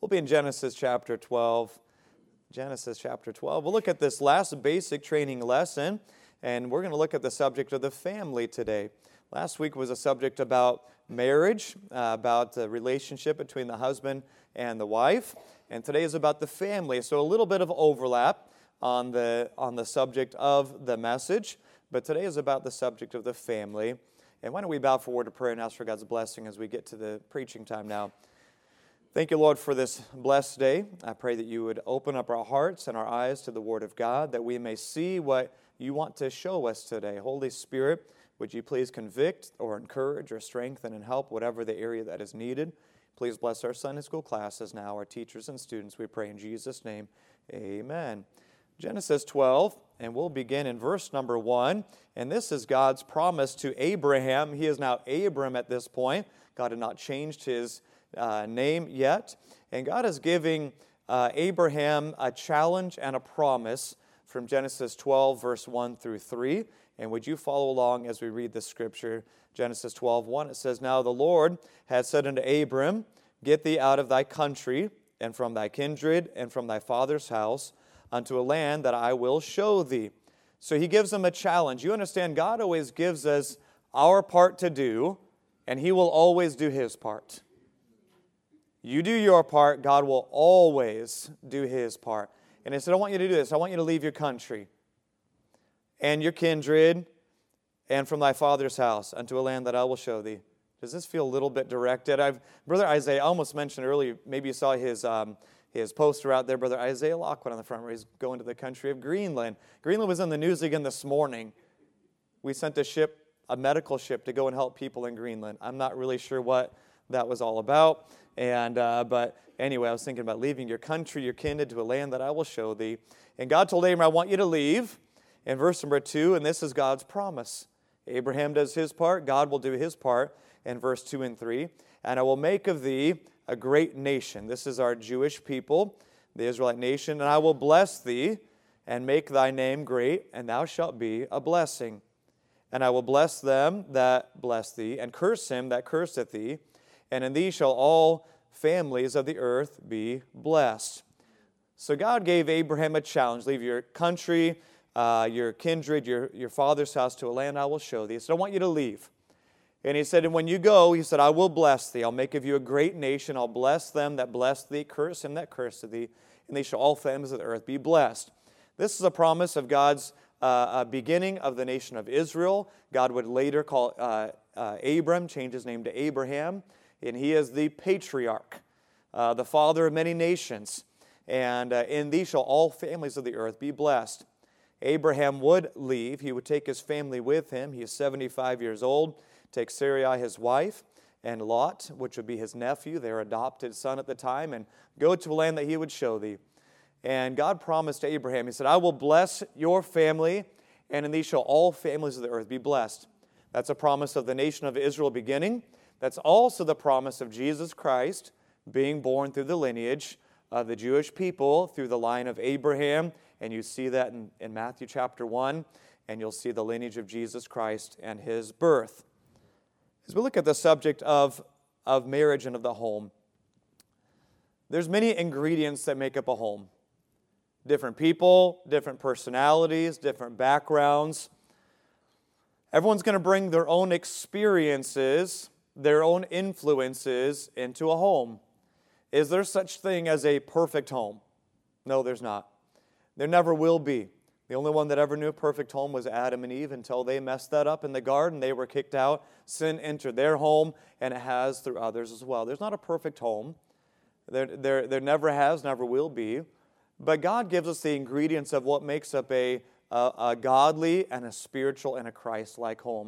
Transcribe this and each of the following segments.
We'll be in Genesis chapter 12. Genesis chapter 12. We'll look at this last basic training lesson, and we're going to look at the subject of the family today. Last week was a subject about marriage, about the relationship between the husband and the wife, and today is about the family. So a little bit of overlap on the subject of the message, but today is about the subject of the family. And why don't we bow forward to prayer and ask for God's blessing as we get to the preaching time now. Thank you, Lord, for this blessed day. I pray that you would open up our hearts and our eyes to the Word of God, that we may see what you want to show us today. Holy Spirit, would you please convict or encourage or strengthen and help whatever the area that is needed. Please bless our Sunday school classes now, our teachers and students. We pray in Jesus' name, amen. Genesis 12, and we'll begin in verse number 1. And this is God's promise to Abraham. He is now Abram at this point. God had not changed his name yet. And God is giving Abraham a challenge and a promise from Genesis 12, verse 1 through 3. And would you follow along as we read the scripture? Genesis 12, 1, it says, Now the Lord had said unto Abram, Get thee out of thy country, and from thy kindred, and from thy father's house, unto a land that I will show thee. So he gives him a challenge. You understand, God always gives us our part to do, and he will always do his part. You do your part, God will always do his part. And he said, I want you to do this. I want you to leave your country and your kindred and from thy father's house unto a land that I will show thee. Does this feel a little bit directed? Brother Isaiah, I almost mentioned earlier, maybe you saw his poster out there, Brother Isaiah Lockwood on the front where he's going to the country of Greenland. Greenland was in the news again this morning. We sent a medical ship to go and help people in Greenland. I'm not really sure what that was all about. But anyway, I was thinking about leaving your country, your kindred, to a land that I will show thee. And God told Abraham, I want you to leave. In verse number 2, and this is God's promise. Abraham does his part, God will do his part in verse 2 and 3. And I will make of thee a great nation. This is our Jewish people, the Israelite nation. And I will bless thee and make thy name great, and thou shalt be a blessing. And I will bless them that bless thee, and curse him that curseth thee. And in thee shall all families of the earth be blessed. So God gave Abraham a challenge. Leave your country, your kindred, your father's house to a land I will show thee. He said, I want you to leave. And he said, and when you go, he said, I will bless thee. I'll make of you a great nation. I'll bless them that bless thee, curse him that curseth thee, and they shall all families of the earth be blessed. This is a promise of God's beginning of the nation of Israel. God would later call Abram, change his name to Abraham, and he is the patriarch, the father of many nations. And in thee shall all families of the earth be blessed. Abraham would leave. He would take his family with him. He is 75 years old. Take Sarai, his wife, and Lot, which would be his nephew, their adopted son at the time, and go to a land that he would show thee. And God promised to Abraham, he said, I will bless your family, and in thee shall all families of the earth be blessed. That's a promise of the nation of Israel beginning. That's also the promise of Jesus Christ being born through the lineage of the Jewish people through the line of Abraham. And you see that in Matthew chapter 1, and you'll see the lineage of Jesus Christ and his birth. As we look at the subject of marriage and of the home, there's many ingredients that make up a home. Different people, different personalities, different backgrounds. Everyone's going to bring their own experiences, their own influences into a home. Is there such thing as a perfect home? No, there's not. There never will be. The only one that ever knew a perfect home was Adam and Eve until they messed that up in the garden. They were kicked out. Sin entered their home, and it has through others as well. There's not a perfect home. There never has, never will be. But God gives us the ingredients of what makes up a godly and a spiritual and a Christ-like home.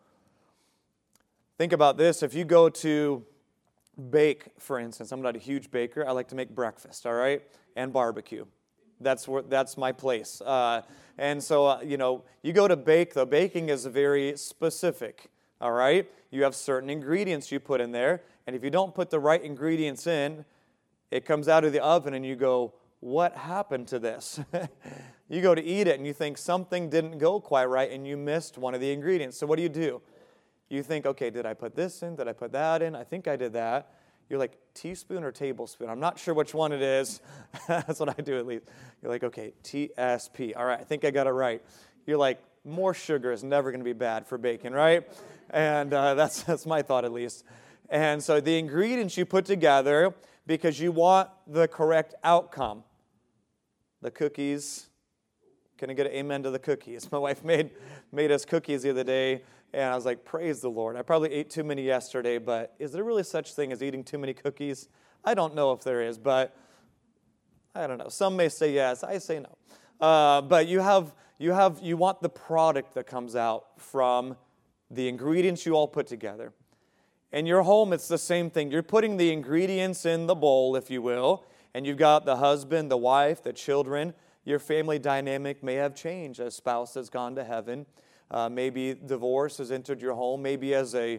Think about this. If you go to bake, for instance, I'm not a huge baker. I like to make breakfast, all right, and barbecue. That's my place. And so, you go to bake, though. Baking is very specific, all right? You have certain ingredients you put in there, and if you don't put the right ingredients in, it comes out of the oven and you go, what happened to this? You go to eat it and you think something didn't go quite right and you missed one of the ingredients. So what do? You think, okay, did I put this in? Did I put that in? I think I did that. You're like, teaspoon or tablespoon? I'm not sure which one it is. That's what I do at least. You're like, okay, TSP. All right, I think I got it right. You're like, more sugar is never going to be bad for bacon, right? And that's my thought at least. And so the ingredients you put together because you want the correct outcome. The cookies. Can I get an amen to the cookies? My wife made us cookies the other day, and I was like, praise the Lord. I probably ate too many yesterday, but is there really such thing as eating too many cookies? I don't know if there is, but I don't know. Some may say yes. I say no. But you want the product that comes out from the ingredients you all put together. In your home, it's the same thing. You're putting the ingredients in the bowl, if you will, and you've got the husband, the wife, the children. Your family dynamic may have changed. A spouse has gone to heaven. Maybe divorce has entered your home. Maybe as a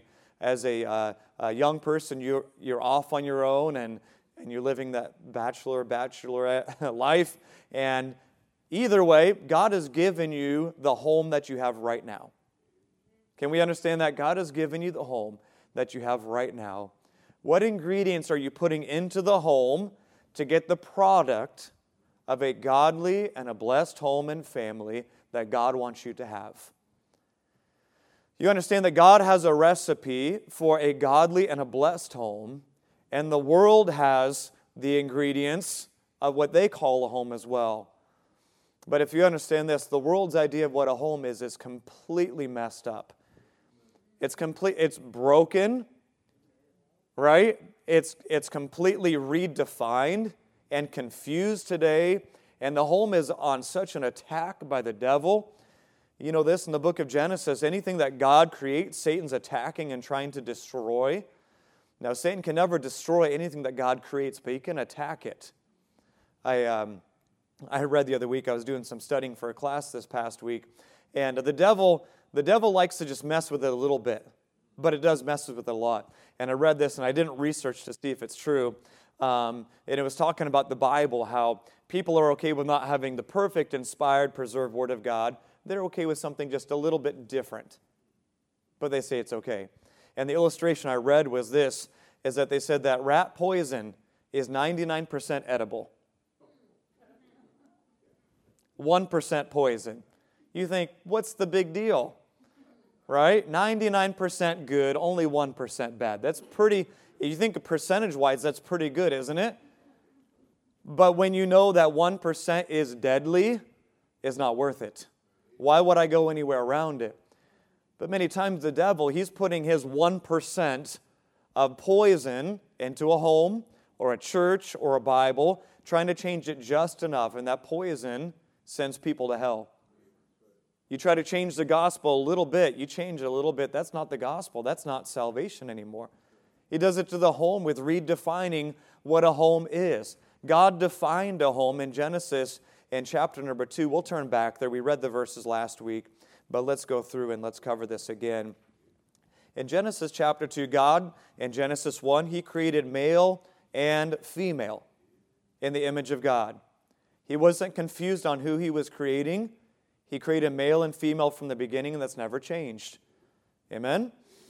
young person, you're off on your own and you're living that bachelorette life. And either way, God has given you the home that you have right now. Can we understand that? God has given you the home that you have right now. What ingredients are you putting into the home to get the product of a godly and a blessed home and family that God wants you to have? You understand that God has a recipe for a godly and a blessed home, and the world has the ingredients of what they call a home as well. But if you understand this, the world's idea of what a home is completely messed up. It's broken, right? It's completely redefined and confused today, and the home is on such an attack by the devil. You know this in the book of Genesis, anything that God creates, Satan's attacking and trying to destroy. Now, Satan can never destroy anything that God creates, but he can attack it. I read the other week, I was doing some studying for a class this past week, and the devil likes to just mess with it a little bit, but it does mess with it a lot. And I read this, and I didn't research to see if it's true, and it was talking about the Bible, how people are okay with not having the perfect, inspired, preserved Word of God. They're okay with something just a little bit different, but they say it's okay. And the illustration I read was this, is that they said that rat poison is 99% edible. 1% poison. You think, what's the big deal? Right? 99% good, only 1% bad. That's pretty, you think percentage-wise, that's pretty good, isn't it? But when you know that 1% is deadly, it's not worth it. Why would I go anywhere around it? But many times the devil, he's putting his 1% of poison into a home or a church or a Bible, trying to change it just enough, and that poison sends people to hell. You try to change the gospel a little bit, you change it a little bit, that's not the gospel, that's not salvation anymore. He does it to the home with redefining what a home is. God defined a home in Genesis in chapter number 2. We'll turn back there. We read the verses last week, but let's go through and let's cover this again. In Genesis chapter 2, God, in Genesis 1, He created male and female in the image of God. He wasn't confused on who He was creating. He created male and female from the beginning, and that's never changed. Amen?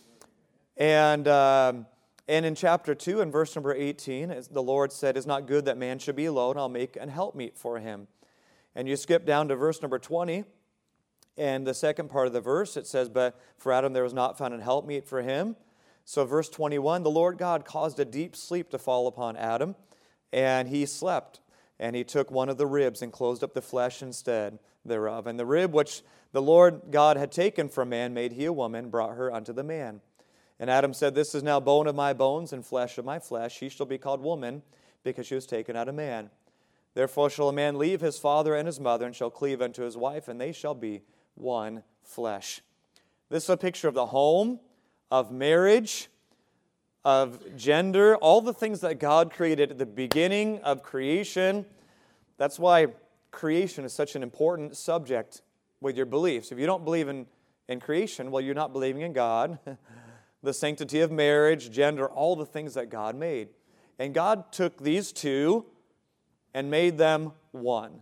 And in chapter 2, in verse number 18, the Lord said, "It's not good that man should be alone. I'll make an helpmeet for him." And you skip down to verse number 20, and the second part of the verse, it says, "But for Adam there was not found an helpmeet for him." So verse 21, the Lord God caused a deep sleep to fall upon Adam, and he slept. And he took one of the ribs and closed up the flesh instead thereof. And the rib which the Lord God had taken from man made he a woman, brought her unto the man. And Adam said, "This is now bone of my bones and flesh of my flesh. She shall be called woman, because she was taken out of man. Therefore shall a man leave his father and his mother, and shall cleave unto his wife, and they shall be one flesh." This is a picture of the home, of marriage, of gender, all the things that God created at the beginning of creation. That's why creation is such an important subject with your beliefs. If you don't believe in creation, well, you're not believing in God. The sanctity of marriage, gender, all the things that God made. And God took these two and made them one.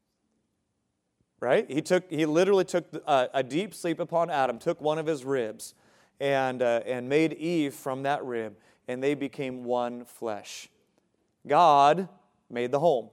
Right? He literally took a deep sleep upon Adam, took one of his ribs, and made Eve from that rib. and they became one flesh. God made the home.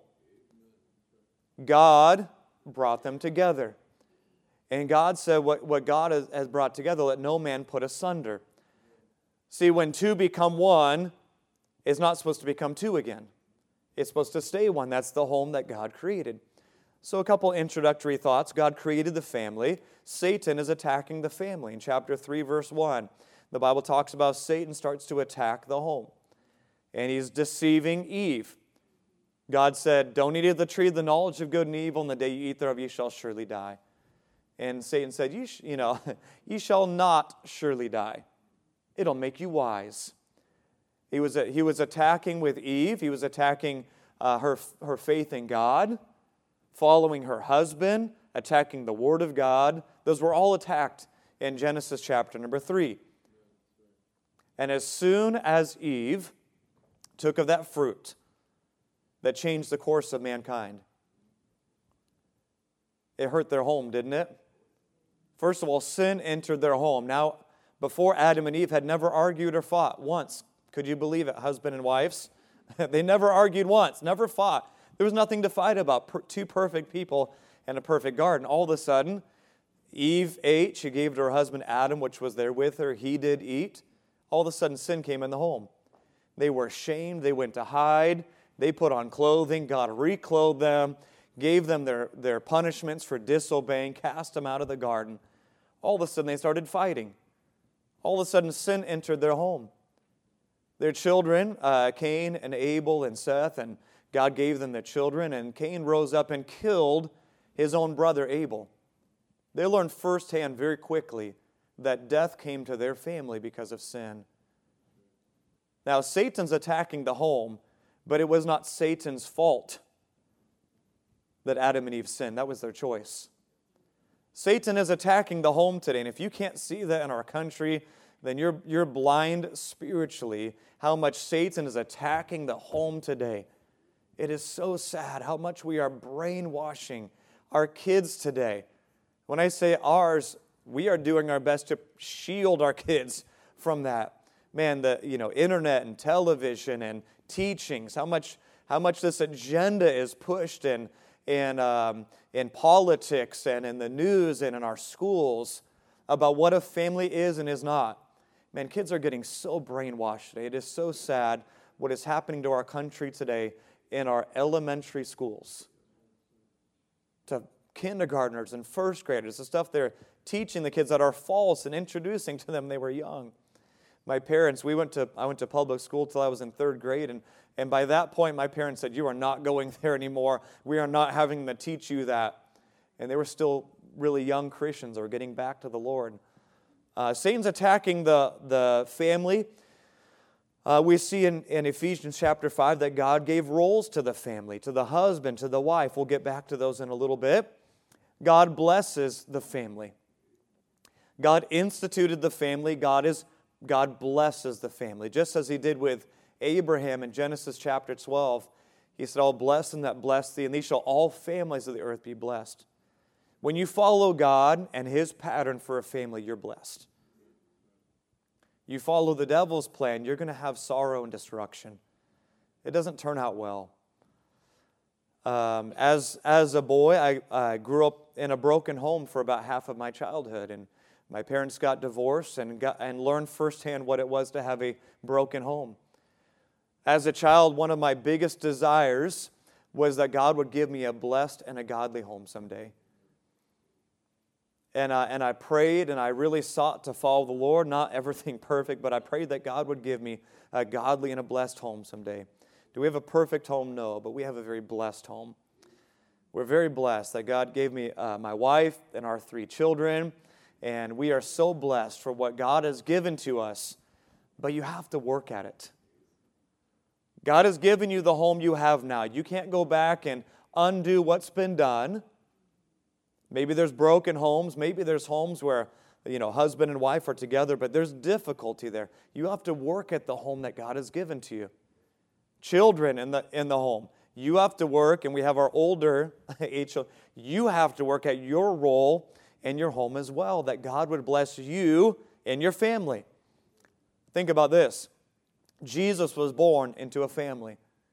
God brought them together. And God said, what God has brought together, let no man put asunder. See, when two become one, it's not supposed to become two again. It's supposed to stay one. That's the home that God created. So a couple introductory thoughts. God created the family. Satan is attacking the family. In chapter 3, verse 1, the Bible talks about Satan starts to attack the home. And he's deceiving Eve. God said, don't eat of the tree of the knowledge of good and evil, and the day you eat thereof, you shall surely die. And Satan said, you shall not surely die. It'll make you wise. He was attacking with Eve. He was attacking her faith in God, following her husband, attacking the Word of God. Those were all attacked in Genesis chapter number 3. And as soon as Eve took of that fruit that changed the course of mankind, it hurt their home, didn't it? First of all, sin entered their home. Now, before Adam and Eve had never argued or fought once. Could you believe it, husband and wives? They never argued once, never fought. There was nothing to fight about. Two perfect people in a perfect garden. All of a sudden, Eve ate. She gave to her husband Adam, which was there with her. He did eat. All of a sudden, sin came in the home. They were ashamed. They went to hide. They put on clothing. God reclothed them, gave them their punishments for disobeying, cast them out of the garden. All of a sudden, they started fighting. All of a sudden, sin entered their home. Their children, Cain and Abel and Seth, and God gave them their children, and Cain rose up and killed his own brother Abel. They learned firsthand very quickly that death came to their family because of sin. Now, Satan's attacking the home, but it was not Satan's fault that Adam and Eve sinned. That was their choice. Satan is attacking the home today, and if you can't see that in our country, then you're blind spiritually how much Satan is attacking the home today. It is so sad how much we are brainwashing our kids today. When I say ours, we are doing our best to shield our kids from that. Man, the internet and television and teachings, how much this agenda is pushed in politics and in the news and in our schools about what a family is and is not. Man, kids are getting so brainwashed today. It is so sad what is happening to our country today in our elementary schools. To kindergartners and first graders, the stuff they're teaching the kids that are false and introducing to them when they were young. My parents, I went to public school till I was in third grade, and by that point my parents said, you are not going there anymore. We are not having them teach you that. And they were still really young Christians that were getting back to the Lord. Satan's attacking the family. We see in Ephesians chapter 5 that God gave roles to the family, to the husband, to the wife. We'll get back to those in a little bit. God blesses the family. God instituted the family. God blesses the family. Just as He did with Abraham in Genesis chapter 12. He said, I'll bless them that bless thee, and these shall all families of the earth be blessed. When you follow God and His pattern for a family, you're blessed. You follow the devil's plan, you're going to have sorrow and destruction. It doesn't turn out well. As a boy, I grew up in a broken home for about half of my childhood, and my parents got divorced and learned firsthand what it was to have a broken home. As a child, one of my biggest desires was that God would give me a blessed and a godly home someday. And I prayed and I really sought to follow the Lord. Not everything perfect, but I prayed that God would give me a godly and a blessed home someday. Do we have a perfect home? No, but we have a very blessed home. We're very blessed that God gave me my wife and our 3 children, and we are so blessed for what God has given to us, but you have to work at it. God has given you the home you have now. You can't go back and undo what's been done. Maybe there's broken homes. Maybe there's homes where, husband and wife are together, but there's difficulty there. You have to work at the home that God has given to you. Children in the home. You have to work, and we have our older age children. You have to work at your role in your home as well, that God would bless you and your family. Think about this. Jesus was born into a family.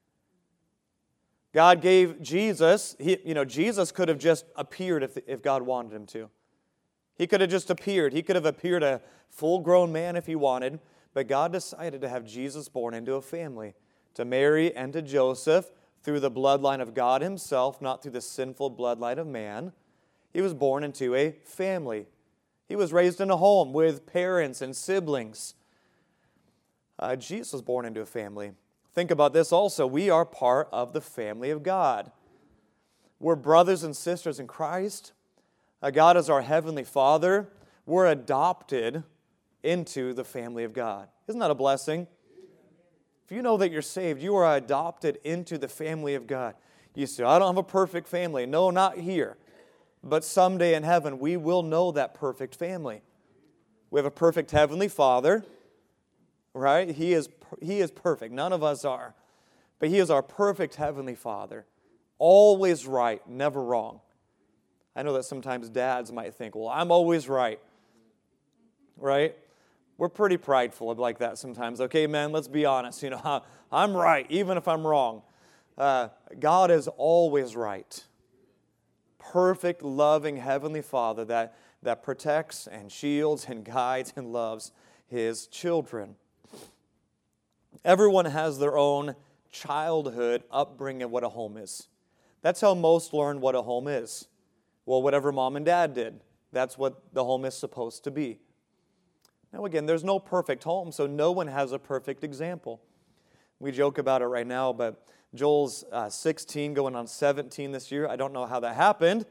God gave Jesus, Jesus could have just appeared if God wanted him to. He could have just appeared. He could have appeared a full-grown man if he wanted, but God decided to have Jesus born into a family, to Mary and to Joseph, through the bloodline of God himself, not through the sinful bloodline of man. He was born into a family. He was raised in a home with parents and siblings. Jesus was born into a family. Think about this also. We are part of the family of God. We're brothers and sisters in Christ. God is our heavenly Father. We're adopted into the family of God. Isn't that a blessing? If you know that you're saved, you are adopted into the family of God. You say, I don't have a perfect family. No, not here. But someday in heaven, we will know that perfect family. We have a perfect heavenly Father, right? He is perfect. None of us are. But He is our perfect heavenly Father. Always right, never wrong. I know that sometimes dads might think, well, I'm always right. Right? We're pretty prideful like that sometimes. Okay, man, let's be honest. I'm right, even if I'm wrong. God is always right. Perfect, loving Heavenly Father that protects and shields and guides and loves His children. Everyone has their own childhood upbringing of what a home is. That's how most learn what a home is. Well, whatever mom and dad did, that's what the home is supposed to be. Now again, there's no perfect home, so no one has a perfect example. We joke about it right now, but Joel's 16, going on 17 this year. I don't know how that happened.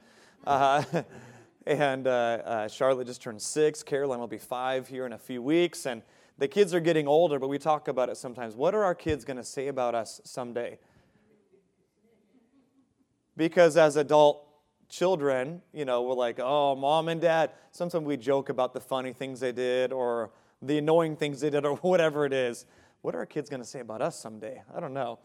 And Charlotte just turned 6. Caroline will be 5 here in a few weeks. And the kids are getting older, but we talk about it sometimes. What are our kids going to say about us someday? Because as adult children, we're like, oh, mom and dad. Sometimes we joke about the funny things they did or the annoying things they did or whatever it is. What are our kids going to say about us someday? I don't know.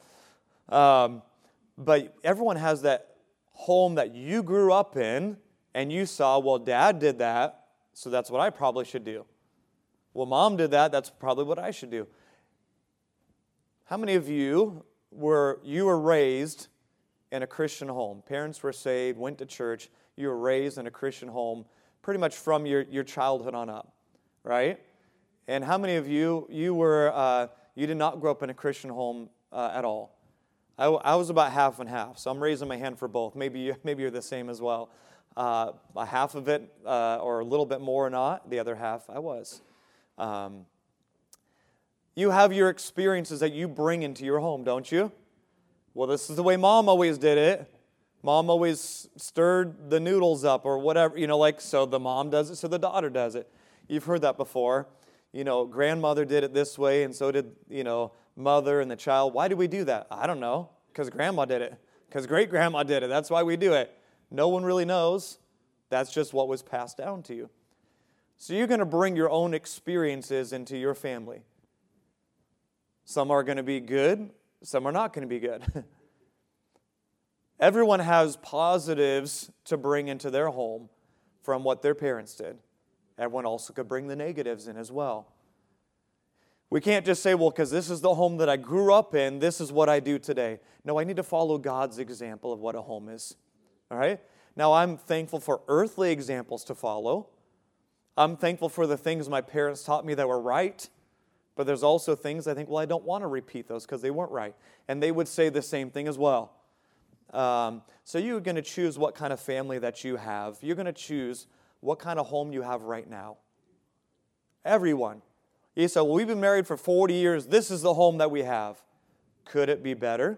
But everyone has that home that you grew up in and you saw, well, dad did that, so that's what I probably should do. Well, mom did that, that's probably what I should do. How many of you were raised in a Christian home? Parents were saved, went to church, you were raised in a Christian home pretty much from your childhood on up, right? And how many of you did not grow up in a Christian home at all? I was about half and half, so I'm raising my hand for both. Maybe you're the same as well. A half of it, or a little bit more or not. The other half, I was. You have your experiences that you bring into your home, don't you? Well, this is the way mom always did it. Mom always stirred the noodles up or whatever, so the mom does it, so the daughter does it. You've heard that before. Grandmother did it this way, and so did, mother and the child. Why do we do that? I don't know. Because grandma did it. Because great-grandma did it. That's why we do it. No one really knows. That's just what was passed down to you. So you're going to bring your own experiences into your family. Some are going to be good. Some are not going to be good. Everyone has positives to bring into their home from what their parents did. Everyone also could bring the negatives in as well. We can't just say, well, because this is the home that I grew up in, this is what I do today. No, I need to follow God's example of what a home is. All right? Now, I'm thankful for earthly examples to follow. I'm thankful for the things my parents taught me that were right. But there's also things I think, well, I don't want to repeat those because they weren't right. And they would say the same thing as well. So you're going to choose what kind of family that you have. You're going to choose what kind of home you have right now. Everyone. You say, well, we've been married for 40 years. This is the home that we have. Could it be better?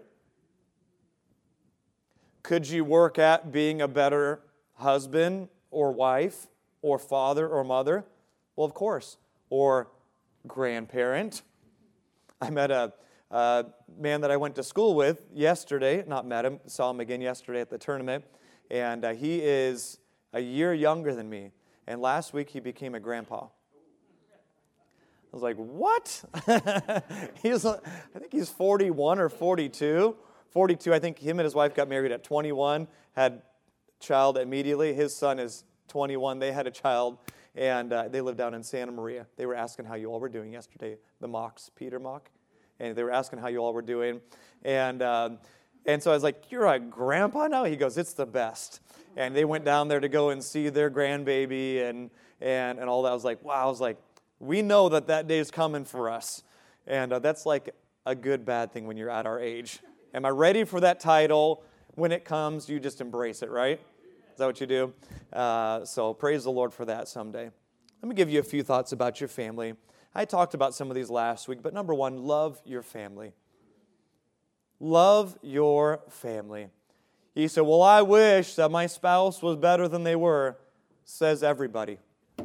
Could you work at being a better husband or wife or father or mother? Well, of course. Or grandparent. I met a man that I went to school with yesterday. Not met him, saw him again yesterday at the tournament. And he is a year younger than me. And last week he became a grandpa. I was like, what? I think he's 41 or 42. 42, I think him and his wife got married at 21, had a child immediately. His son is 21. They had a child, and they live down in Santa Maria. They were asking how you all were doing yesterday, the Mocks, Peter Mock. and they were asking how you all were doing. And so I was like, "You're a grandpa now?" He goes, "It's the best." And they went down there to go and see their grandbaby and all that. I was like, wow. I was like, we know that day is coming for us. And that's like a good, bad thing when you're at our age. Am I ready for that title? When it comes, you just embrace it, right? Is that what you do? So praise the Lord for that someday. Let me give you a few thoughts about your family. I talked about some of these last week, but number one, love your family. Love your family. You say, well, I wish that my spouse was better than they were, says everybody.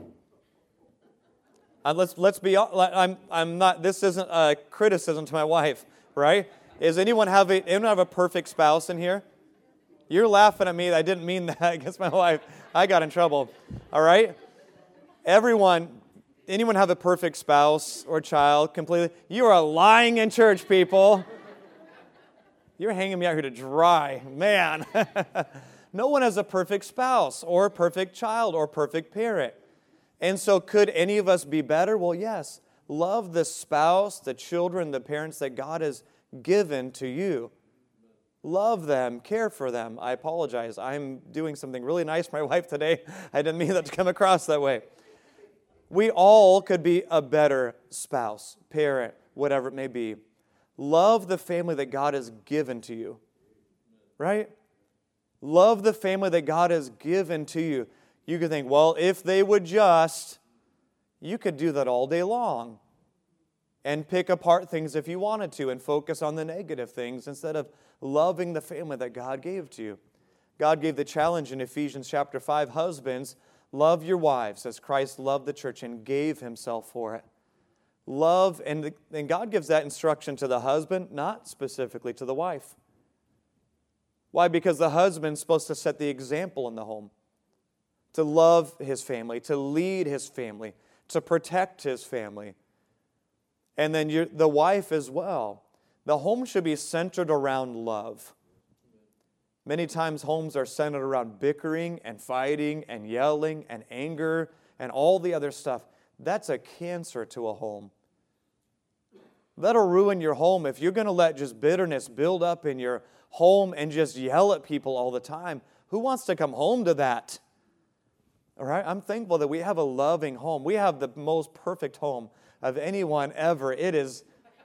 Let's be, I'm not, this isn't a criticism to my wife, right? Does anyone have a perfect spouse in here? You're laughing at me. I didn't mean that against my wife. I got in trouble. All right? Anyone have a perfect spouse or child completely? You are lying in church, people. You're hanging me out here to dry. Man. No one has a perfect spouse or a perfect child or perfect parent. And so could any of us be better? Well, yes. Love the spouse, the children, the parents that God has given to you. Love them, care for them. I apologize. I'm doing something really nice for my wife today. I didn't mean that to come across that way. We all could be a better spouse, parent, whatever it may be. Love the family that God has given to you. Right? Love the family that God has given to you. You could think, well, if they would just, you could do that all day long. And pick apart things if you wanted to and focus on the negative things instead of loving the family that God gave to you. God gave the challenge in Ephesians chapter 5, husbands, love your wives as Christ loved the church and gave himself for it. Love, and God gives that instruction to the husband, not specifically to the wife. Why? Because the husband's supposed to set the example in the home, to love his family, to lead his family, to protect his family. And then the wife as well. The home should be centered around love. Many times homes are centered around bickering and fighting and yelling and anger and all the other stuff. That's a cancer to a home. That'll ruin your home if you're going to let just bitterness build up in your home and just yell at people all the time. Who wants to come home to that? All right? I'm thankful that we have a loving home. We have the most perfect home of anyone ever. It is.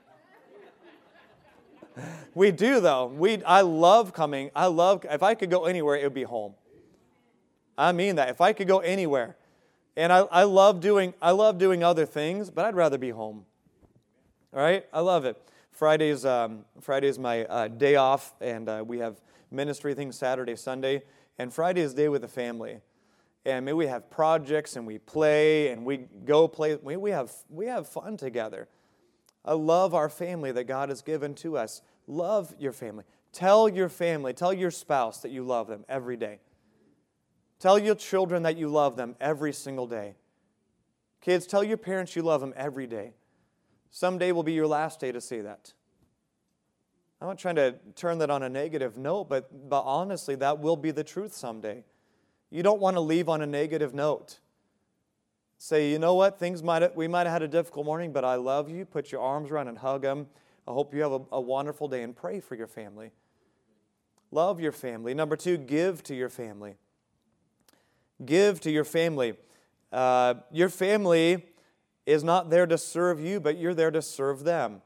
We do, though. I love coming. If I could go anywhere, it would be home. I mean that. If I could go anywhere. And I love doing other things, but I'd rather be home. All right? I love it. Friday's my day off, and we have ministry things Saturday, Sunday, and Friday is day with the family. And maybe we have projects, and we play, and we go play. We have fun together. I love our family that God has given to us. Love your family. Tell your family, tell your spouse that you love them every day. Tell your children that you love them every single day. Kids, tell your parents you love them every day. Someday will be your last day to say that. I'm not trying to turn that on a negative note, but honestly, that will be the truth someday. You don't want to leave on a negative note. Say, you know what, we might have had a difficult morning, but I love you. Put your arms around and hug them. I hope you have a wonderful day, and pray for your family. Love your family. Number 2, give to your family. Give to your family. Your family is not there to serve you, but you're there to serve them.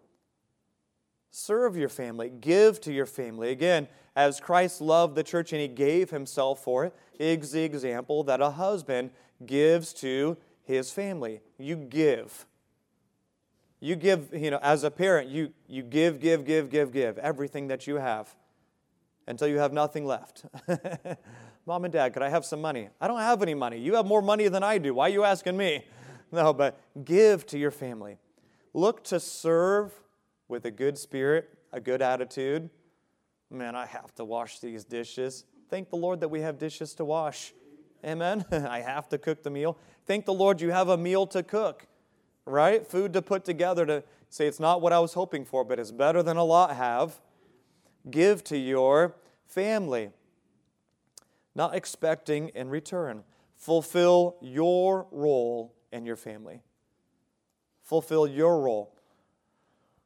Serve your family. Give to your family. Again, as Christ loved the church and He gave Himself for it, is the example that a husband gives to his family. You give. You give, as a parent, you give everything that you have until you have nothing left. Mom and Dad, could I have some money? I don't have any money. You have more money than I do. Why are you asking me? No, but give to your family. Look to serve with a good spirit, a good attitude. Man, I have to wash these dishes. Thank the Lord that we have dishes to wash. Amen? I have to cook the meal. Thank the Lord you have a meal to cook, right? Food to put together to say it's not what I was hoping for, but it's better than a lot have. Give to your family, not expecting in return. Fulfill your role in your family. Fulfill your role.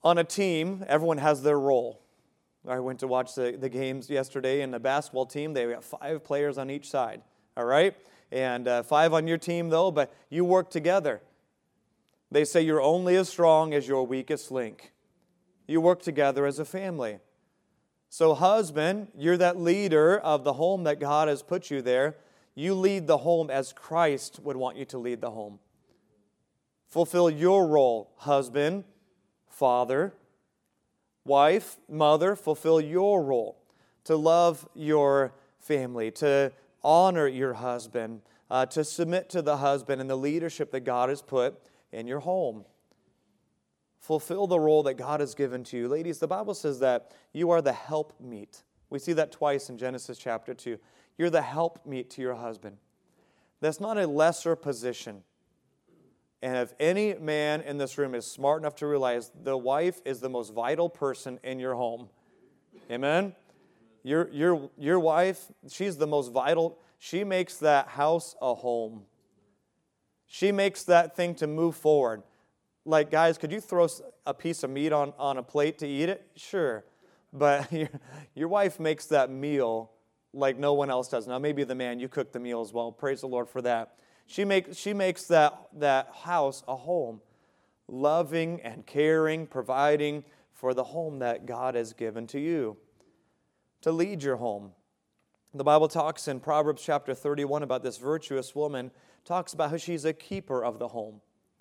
On a team, everyone has their role. I went to watch the games yesterday, and the basketball team, they got 5 players on each side, all right? And 5 on your team, though, but you work together. They say you're only as strong as your weakest link. You work together as a family. So husband, you're that leader of the home that God has put you there. You lead the home as Christ would want you to lead the home. Fulfill your role, husband, father, wife, mother, fulfill your role to love your family, to honor your husband, to submit to the husband and the leadership that God has put in your home. Fulfill the role that God has given to you. Ladies, the Bible says that you are the helpmeet. We see that twice in Genesis chapter 2. You're the helpmeet to your husband. That's not a lesser position. And if any man in this room is smart enough to realize the wife is the most vital person in your home. Amen? Your wife, she's the most vital. She makes that house a home. She makes that thing to move forward. Like, guys, could you throw a piece of meat on a plate to eat it? Sure. But your wife makes that meal like no one else does. Now, maybe the man, you cook the meal as well. Praise the Lord for that. She makes that house a home, loving and caring, providing for the home that God has given to you, to lead your home. The Bible talks in Proverbs chapter 31 about this virtuous woman, talks about how she's a keeper of the home.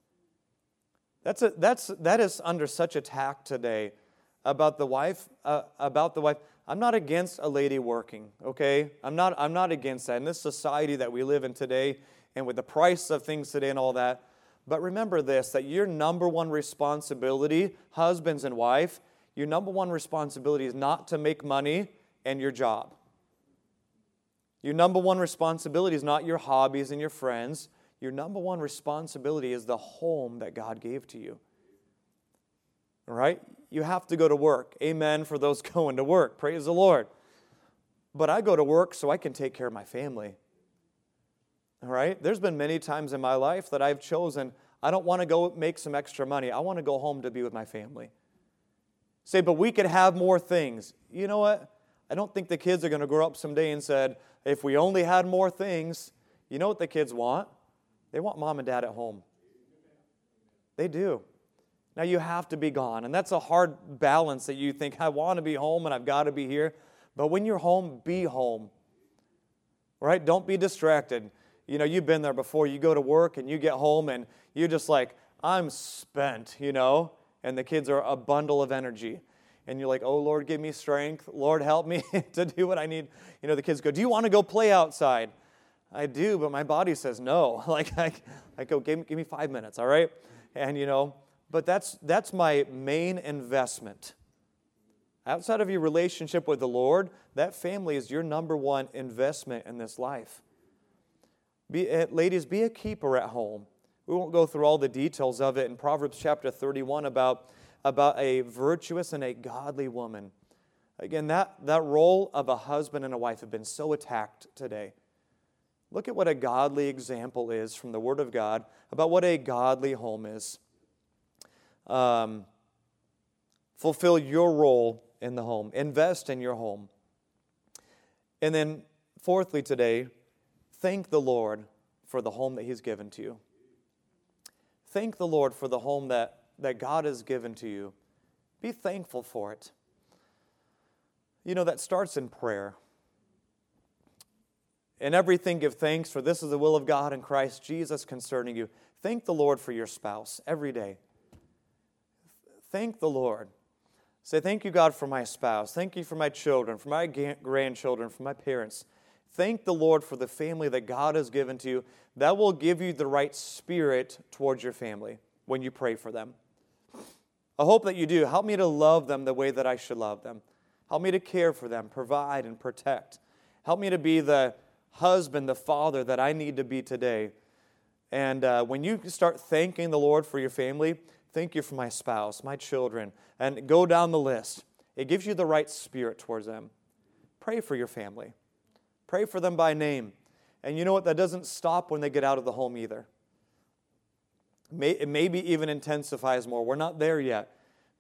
That is under such attack today about the wife. I'm not against a lady working, okay? I'm not against that. In this society that we live in today, and with the price of things today and all that, but remember this, that your number one responsibility, husbands and wife, your number one responsibility is not to make money and your job. Your number one responsibility is not your hobbies and your friends. Your number one responsibility is the home that God gave to you. All right? You have to go to work. Amen for those going to work. Praise the Lord. But I go to work so I can take care of my family. All right? There's been many times in my life that I've chosen, I don't want to go make some extra money. I want to go home to be with my family. Say, but we could have more things. You know what? I don't think the kids are going to grow up someday and said, if we only had more things. You know what the kids want? They want mom and dad at home. They do. Now you have to be gone. And that's a hard balance that you think, I want to be home and I've got to be here. But when you're home, be home. Right? Don't be distracted. You know, you've been there before. You go to work and you get home and you're just like, I'm spent, you know. And the kids are a bundle of energy. And you're like, oh, Lord, give me strength. Lord, help me to do what I need. You know, the kids go, do you want to go play outside? I do, but my body says no. Like, I go, give me 5 minutes, all right? And, you know, but that's my main investment. Outside of your relationship with the Lord, that family is your number one investment in this life. Ladies, be a keeper at home. We won't go through all the details of it in Proverbs chapter 31 about a virtuous and a godly woman. Again, that role of a husband and a wife have been so attacked today. Look at what a godly example is from the Word of God about what a godly home is. Fulfill your role in the home. Invest in your home. And then, fourthly today, thank the Lord for the home that He's given to you. Thank the Lord for the home that God has given to you. Be thankful for it. You know, that starts in prayer. In everything give thanks, for this is the will of God in Christ Jesus concerning you. Thank the Lord for your spouse every day. Thank the Lord. Say, thank you, God, for my spouse. Thank you for my children, for my grandchildren, for my parents. Thank the Lord for the family that God has given to you. That will give you the right spirit towards your family when you pray for them. I hope that you do. Help me to love them the way that I should love them. Help me to care for them, provide and protect. Help me to be the husband, the father that I need to be today. And when you start thanking the Lord for your family, thank you for my spouse, my children, and go down the list. It gives you the right spirit towards them. Pray for your family. Pray for them by name. And you know what? That doesn't stop when they get out of the home either. It maybe even intensifies more. We're not there yet.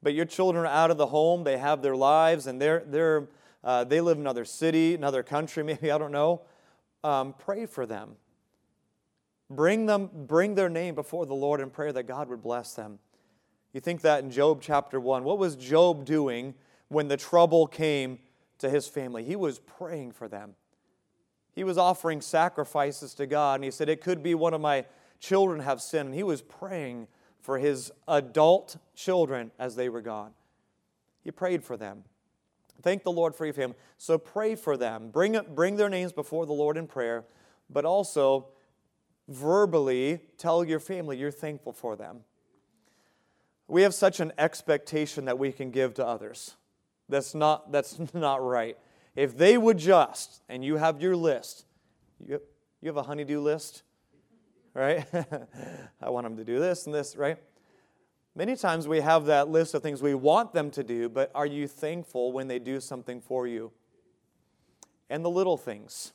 but your children are out of the home, they have their lives, and they live in another city, another country, maybe, I don't know. Pray for them. Bring their name before the Lord in prayer that God would bless them. You think that in Job chapter 1. What was Job doing when the trouble came to his family? He was praying for them. He was offering sacrifices to God, and he said, it could be one of my children have sinned. And he was praying for his adult children as they were gone. He prayed for them. Thank the Lord for your family. So pray for them. Bring their names before the Lord in prayer, but also verbally tell your family you're thankful for them. We have such an expectation that we can give to others. That's not right. If they would just, and you have your list, you have a honey-do list, right? I want them to do this and this, right? Many times we have that list of things we want them to do, but are you thankful when they do something for you? And the little things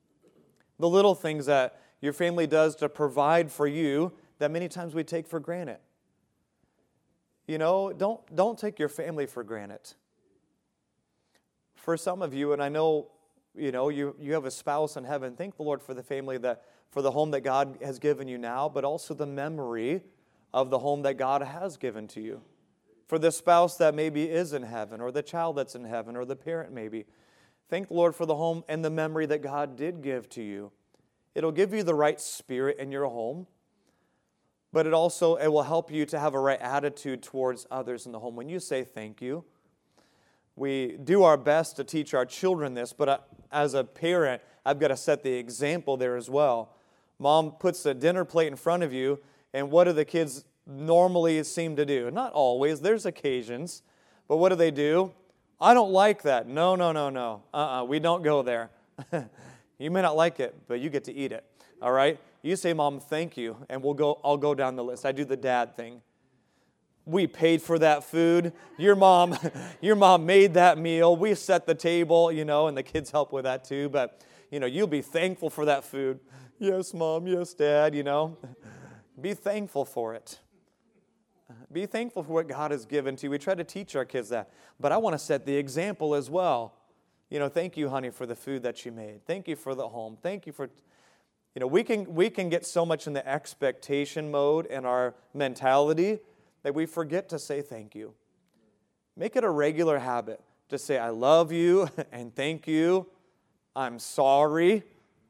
that your family does to provide for you that many times we take for granted. You know, don't take your family for granted. For some of you, and I know, you have a spouse in heaven, thank the Lord for the family, for the home that God has given you now, but also the memory of the home that God has given to you. For the spouse that maybe is in heaven, or the child that's in heaven, or the parent maybe. Thank the Lord for the home and the memory that God did give to you. It'll give you the right spirit in your home, but it will help you to have a right attitude towards others in the home. When you say thank you, we do our best to teach our children this, but as a parent, I've got to set the example there as well. Mom puts a dinner plate in front of you, and what do the kids normally seem to do? Not always, there's occasions, but what do? I don't like that. No. We don't go there. You may not like it, but you get to eat it, all right? You say, Mom, thank you, and I'll go down the list. I do the dad thing. We paid for that food. Your mom made that meal. We set the table, and the kids help with that too, but, you'll be thankful for that food. Yes, Mom, yes, Dad, Be thankful for it. Be thankful for what God has given to you. We try to teach our kids that, but I want to set the example as well. Thank you, honey, for the food that you made. Thank you for the home. Thank you for, we can get so much in the expectation mode in our mentality that we forget to say thank you. Make it a regular habit to say, I love you and thank you. I'm sorry.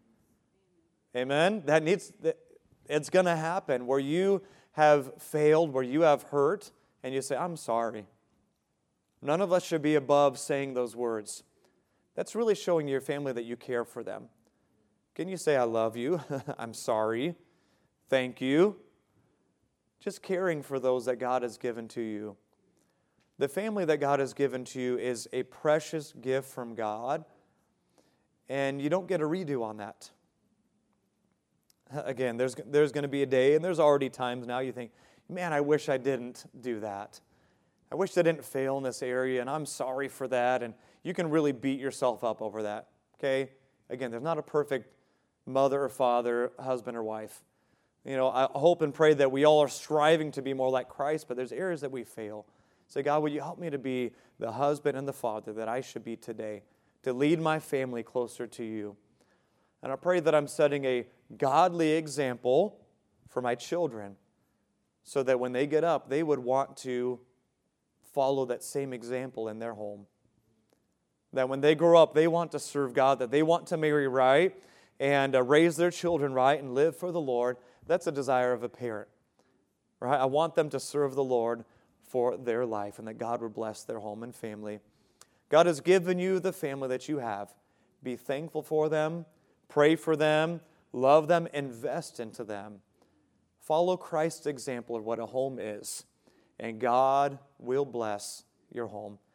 Amen? It's going to happen where you have failed, where you have hurt, and you say, I'm sorry. None of us should be above saying those words. That's really showing your family that you care for them. Can you say, I love you, I'm sorry, thank you? Just caring for those that God has given to you. The family that God has given to you is a precious gift from God, and you don't get a redo on that. Again, there's going to be a day, and there's already times now you think, man, I wish I didn't do that. I wish I didn't fail in this area, and I'm sorry for that. And you can really beat yourself up over that, okay? Again, there's not a perfect mother or father, husband or wife. I hope and pray that we all are striving to be more like Christ, but there's areas that we fail. Say, God, will you help me to be the husband and the father that I should be today, to lead my family closer to you? And I pray that I'm setting a godly example for my children so that when they get up, they would want to follow that same example in their home. That when they grow up, they want to serve God, that they want to marry right and raise their children right and live for the Lord. That's a desire of a parent, right? I want them to serve the Lord for their life and that God would bless their home and family. God has given you the family that you have. Be thankful for them. Pray for them, love them, invest into them. Follow Christ's example of what a home is, and God will bless your home.